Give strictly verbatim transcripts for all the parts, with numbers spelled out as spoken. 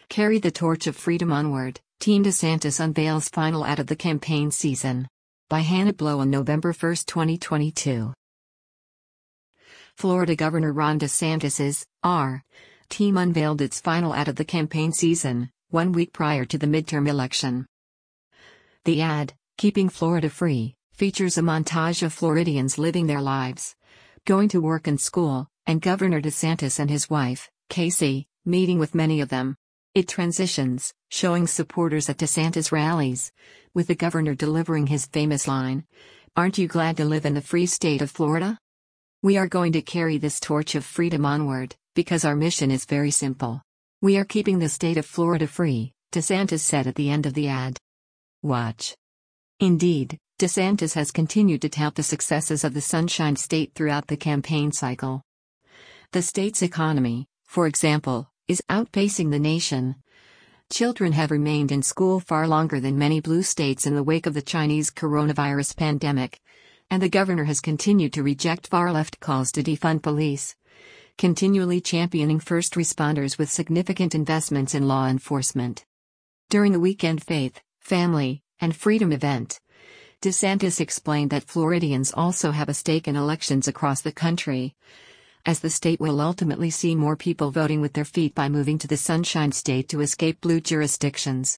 Carry the torch of freedom onward, Team DeSantis unveils final ad of the campaign season. By Hannah Blow on November first, twenty twenty-two. Florida Governor Ron DeSantis's R. team unveiled its final ad of the campaign season, one week prior to the midterm election. The ad, Keeping Florida Free, features a montage of Floridians living their lives, going to work and school, and Governor DeSantis and his wife, Casey, meeting with many of them. It transitions, showing supporters at DeSantis rallies, with the governor delivering his famous line, "Aren't you glad to live in the free state of Florida? We are going to carry this torch of freedom onward, because our mission is very simple. We are keeping the state of Florida free," DeSantis said at the end of the ad. Watch. Indeed, DeSantis has continued to tout the successes of the Sunshine State throughout the campaign cycle. The state's economy, for example, is outpacing the nation. Children have remained in school far longer than many blue states in the wake of the Chinese coronavirus pandemic, and the governor has continued to reject far-left calls to defund police, continually championing first responders with significant investments in law enforcement. During the weekend Faith, Family, and Freedom event, DeSantis explained that Floridians also have a stake in elections across the country, as the state will ultimately see more people voting with their feet by moving to the Sunshine State to escape blue jurisdictions.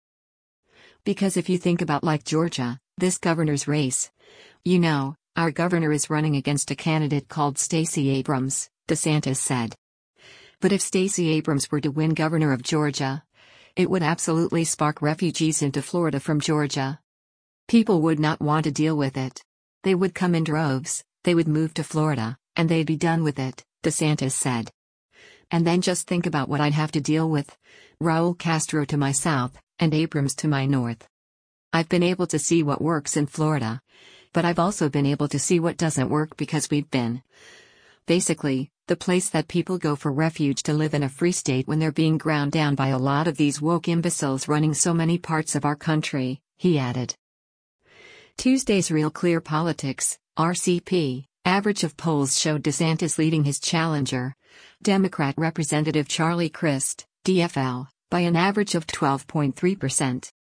Because if you think about like Georgia, this governor's race, you know, our governor is running against a candidate called Stacey Abrams, DeSantis said. But if Stacey Abrams were to win governor of Georgia, it would absolutely spark refugees into Florida from Georgia. People would not want to deal with it. They would come in droves, they would move to Florida, and they'd be done with it, DeSantis said. And then just think about what I'd have to deal with: Raul Castro to my south, and Abrams to my north. I've been able to see what works in Florida, but I've also been able to see what doesn't work because we've been, basically, the place that people go for refuge to live in a free state when they're being ground down by a lot of these woke imbeciles running so many parts of our country, he added. Tuesday's Real Clear Politics, R C P, average of polls showed DeSantis leading his challenger, Democrat Representative Charlie Crist, D F L, by an average of twelve point three percent.